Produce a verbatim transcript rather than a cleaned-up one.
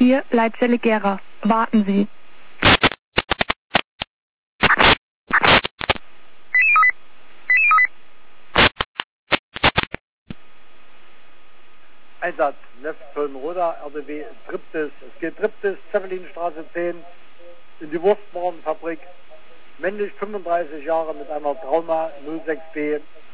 Hier Leitzelle Gera. Warten Sie. Einsatz, Left-Köln-Roda, R D W Triptis. Es geht Triptis, Zeppelinstraße zehn, in die Wurstwarenfabrik. Männlich fünfunddreißig Jahre mit einer Trauma null sechs B